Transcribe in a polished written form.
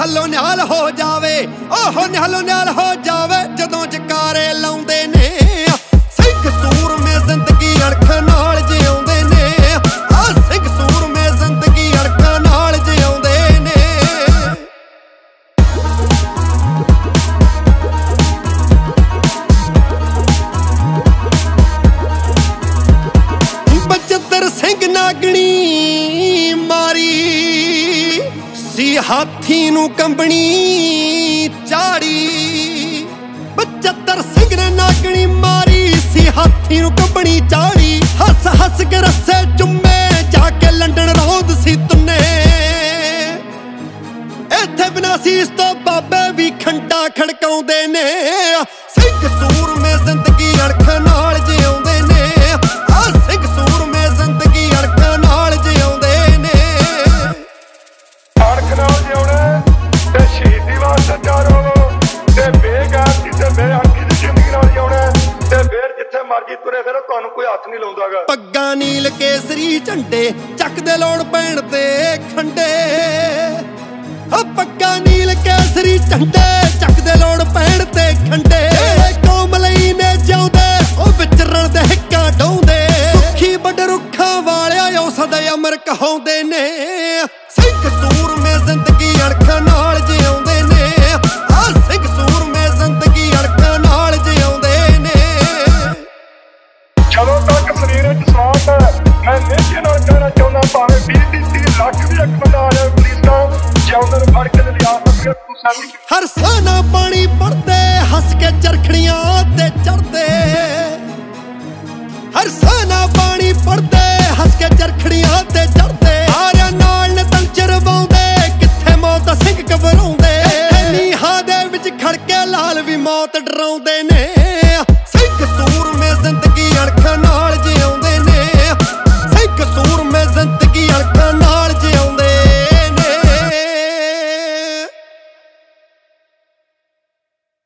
ਨਿਹਾਲੋ ਨਿਹਾਲ ਹੋ ਜਾਵੇ, ਉਹ ਨਿਹਾਲੋ ਨਿਹਾਲ ਹੋ ਜਾਵੇ ਜਦੋਂ ਜਕਾਰੇ ਲਾਉਂਦੇ ਨੇ। ਸਿੰਘ ਸੂਰਮੇ ਜ਼ਿੰਦਗੀ ਅਣਖ ਨਾਲ ਜਿਉਂਦੇ ਨੇ, ਸਿੰਘ ਸੂਰਮੇ ਜ਼ਿੰਦਗੀ ਅਣਖ ਨਾਲ ਜਿਉਂਦੇ ਨੇ। ਬਚਿੱਤਰ ਸਿੰਘ ਨਾਗਣੀ ਮਾਰੀ ਸੀ ਹਾਥੀ ਨੂੰ ਕੰਬਣੀ ਝਾੜੀ। ਬਚਿੱਤਰ ਸਿੰਘ ਨੇ ਨਾਗਣੀ ਮਾਰੀ ਸੀ ਹਾਥੀ ਨੂੰ ਕੰਬਣੀ ਝਾੜੀ। ਹੱਸ ਹੱਸ ਕੇ ਰੱਸੇ ਚੁੰਮੇ ਜਾ ਕੇ ਲੰਡਨ ਰੋਂਦ ਸੀ ਤੁੰਨੇ। ਇੱਥੇ ਬਿਨਾਂ ਸੀਸ ਤੋਂ ਬਾਬੇ ਵੀ ਖੰਡਾ ਖੜਕਾਉਂਦੇ ਨੇ। ਸਿੰਘ ਸੂਰਮੇ ਜ਼ਿੰਦਗੀ ਅਣਖ ਨਾਲ ਜਿਉਂਦੇ ਨੇ, ਸਿੰਘ ਸੂਰਮੇ ਜ਼ਿੰਦਗੀ ਅਣਖ ਨਾਲ ਜਿਉਂਦੇ ਨੇ। ਅਣਖ ਨਾਲ ਜਿਉਣਾ ਤੇ ਸ਼ਹੀਦੀ ਵਾਸਤੇ ਤਿਆਰ ਹੋਵੋ ਤੇ ਬੇਗੈਰਤੀ ਤੇ ਬੇਅਣਖੀ ਦੀ ਜ਼ਿੰਦਗੀ ਨਾਲ ਜਿਉਣਾ ਤੇ ਫਿਰ ਜਿੱਥੇ ਮਰਜ਼ੀ ਤੁਰੇ ਫਿਰੋ, ਤੁਹਾਨੂੰ ਕੋਈ ਹੱਥ ਨਹੀਂ ਲਾਉਂਦਾਗਾ। ਪੱਗਾਂ ਨੀਲ ਕੇਸਰੀ ਝੰਡੇ ਚੱਕਦੇ ਲੋੜ ਪੈਣ ਤੇ ਖੰਡੇ। ਪੱਗਾਂ ਨੀਲ ਕੇਸਰੀ ਝੰਡੇ ਚੱਕਦੇ ਲੋੜ ਪੈਣ ਤੇ ਖੰਡੇ। ਕੌਮ ਲਈ ਨੇ ਜਿਉਂਦੇ ਉਹ ਵਿਚਰਨ ਦੇ ਹਿੱਕਾਂ ਡਾਉਂਦੇ। ਸੁੱਖੀ ਵੱਡ ਰੁੱਖਾਂ ਵਾਲਿਆ ਉਹ ਸਦਾ ਅਮਰ ਕਹਾਉਂਦੇ ਨੇ। ਸਿੰਘ ਸੂਰਮੇ ਜ਼ਿੰਦਗੀ ਅਣਖ ਨਾਲ ਜਿਉਂਦੇ ਨੇ, ਸਿੰਘ ਸੂਰਮੇ ਜ਼ਿੰਦਗੀ ਅਣਖ ਨਾਲ ਜਿਉਂਦੇ ਨੇ। ਜਦੋਂ ਤੱਕ ਸਰੀਰ ਵਿੱਚ ਸਾਹ ਹੈ, ਮੈਂ ਨੇਜੇ ਨਾਲ ਕਹਿਣਾ ਚਾਹੁੰਦਾ, ਭਾਵੇਂ 20-30 ਲੱਖ ਵੀ ਇੱਕ ਬੰਦਾ ਆ ਜਾਵੇ ਪੁਲਿਸ ਦਾ, ਜਿਉਂਦੇ ਨੂੰ ਫੜ ਕੇ ਲਿਆ ਸਕਦੇ ਤੂੰ ਸਾਡੀ। ਹਰ ਸਾਨਾ ਪਾਣੀ ਪੜਦੇ ਹੱਸ ਕੇ ਚਰਖੜੀਆਂ ਤੇ ਚੜਦੇ। ਹਰ